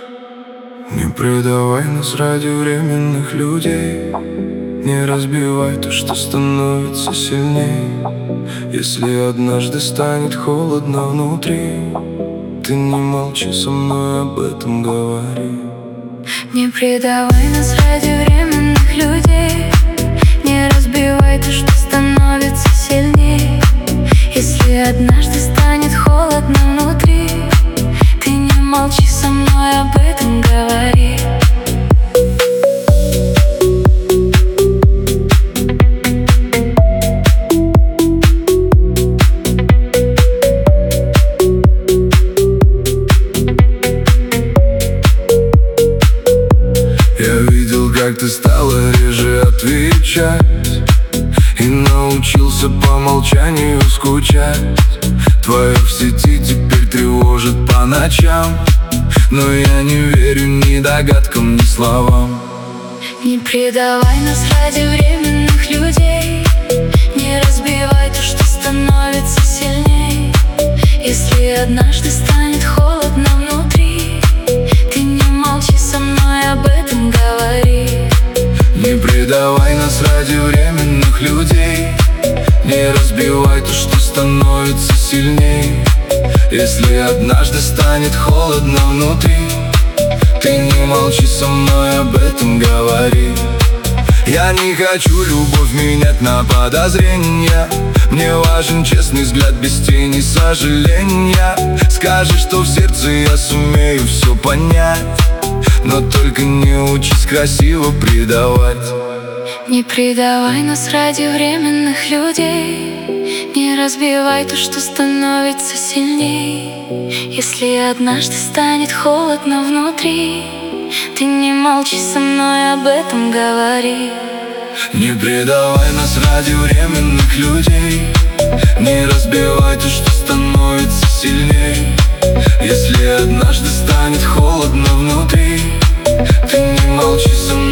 Не предавай нас ради временных людей. Не разбивай то, что становится сильней. Если однажды станет холодно внутри, ты не молчи, со мной об этом говори. Не предавай нас ради временных людей. Не разбивай то, что становится сильней. Если однажды станет холодно внутри, ты не молчи, со мной об этом говори. Я видел, как ты стала реже отвечать, и научился по молчанию скучать. Твое в сети теперь тревожит по ночам, но я не верю ни догадкам, ни словам. Не предавай нас ради временных людей. Не разбивай то, что становится сильней. Если однажды станет холодно внутри, ты не молчи, со мной об этом говори. Не предавай нас ради временных людей. Не разбивай то, что становится сильней. Если однажды станет холодно внутри, ты не молчи, со мной об этом говори. Я не хочу любовь менять на подозрения. Мне важен честный взгляд без тени сожаления. Скажи, что в сердце я сумею все понять, но только не учись красиво предавать. Не предавай нас ради временных людей. Не разбивай то, что становится сильней. Если однажды станет холодно внутри, ты не молчи, со мной об этом говори. Не предавай нас ради временных людей. Не разбивай то, что становится сильней. Если однажды станет холодно внутри, ты не молчи, со мной